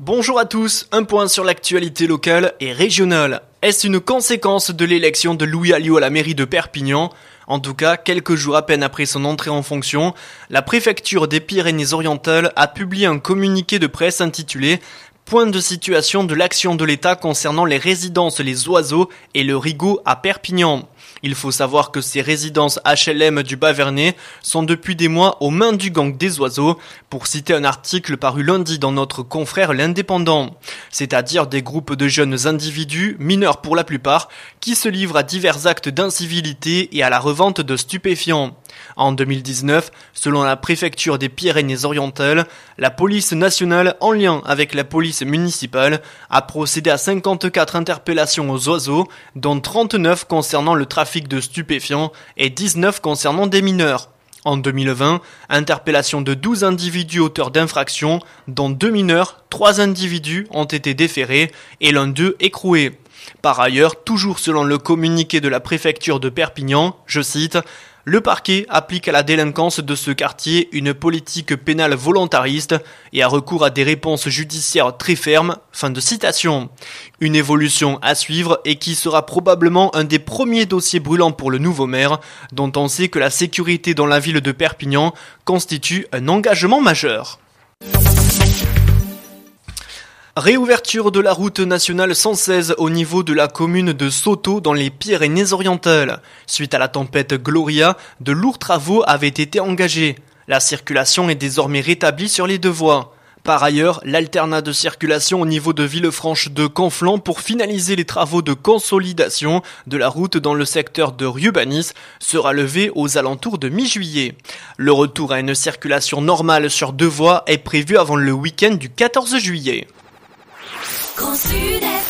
Bonjour à tous, un point sur l'actualité locale et régionale. Est-ce une conséquence de l'élection de Louis Alliot à la mairie de Perpignan ? En tout cas, quelques jours à peine après son entrée en fonction, la préfecture des Pyrénées-Orientales a publié un communiqué de presse intitulé « Point de situation de l'action de l'État concernant les résidences Les Oiseaux et le Rigaud à Perpignan ». Il faut savoir que ces résidences HLM du Bas-Vernay sont depuis des mois aux mains du gang des oiseaux, pour citer un article paru lundi dans notre confrère L'Indépendant. C'est-à-dire des groupes de jeunes individus, mineurs pour la plupart, qui se livrent à divers actes d'incivilité et à la revente de stupéfiants. En 2019, selon la préfecture des Pyrénées-Orientales, la police nationale, en lien avec la police municipale, a procédé à 54 interpellations aux oiseaux, dont 39 concernant le trafic de stupéfiants et 19 concernant des mineurs. En 2020, interpellation de 12 individus auteurs d'infractions, dont 2 mineurs, 3 individus ont été déférés et l'un d'eux écroué. Par ailleurs, toujours selon le communiqué de la préfecture de Perpignan, je cite, « Le parquet applique à la délinquance de ce quartier une politique pénale volontariste et a recours à des réponses judiciaires très fermes. » Fin de citation. Une évolution à suivre et qui sera probablement un des premiers dossiers brûlants pour le nouveau maire, dont on sait que la sécurité dans la ville de Perpignan constitue un engagement majeur. Réouverture de la route nationale 116 au niveau de la commune de Soto dans les Pyrénées-Orientales. Suite à la tempête Gloria, de lourds travaux avaient été engagés. La circulation est désormais rétablie sur les deux voies. Par ailleurs, l'alternat de circulation au niveau de Villefranche de Conflans pour finaliser les travaux de consolidation de la route dans le secteur de Rieubanis sera levé aux alentours de mi-juillet. Le retour à une circulation normale sur deux voies est prévu avant le week-end du 14 juillet. Grand Sud-Est.